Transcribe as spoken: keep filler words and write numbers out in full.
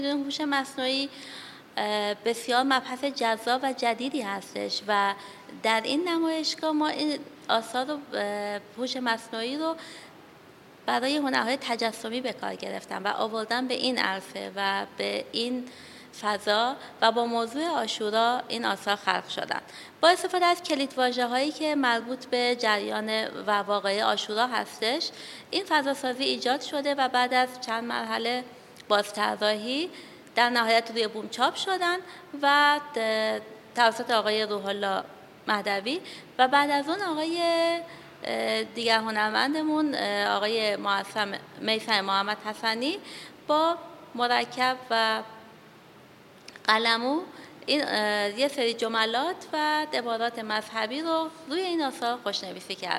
هوش مصنوعی بسیار مبحث جذاب و جدیدی هستش و در این نمایشگاه ما این آثار رو هوش مصنوعی رو برای هنرهای تجسمی به کار گرفتن و آوردن به این عرصه و به این فضا و با موضوع عاشورا این آثار خلق شدن. با استفاده از کلیدواژه‌هایی که مربوط به جریان و واقعه عاشورا هستش، این فضاسازی ایجاد شده و بعد از چند مرحله بازطراحی در نهایت روی بوم چاپ شدن و توسط آقای روح الله مهدوی و بعد از اون آقای دیگر هنرمندمون آقای میثم محمد حسنی با مرکب و قلمو این یه سری جملات و عبارات مذهبی رو روی این آثار خوشنویسی کرد.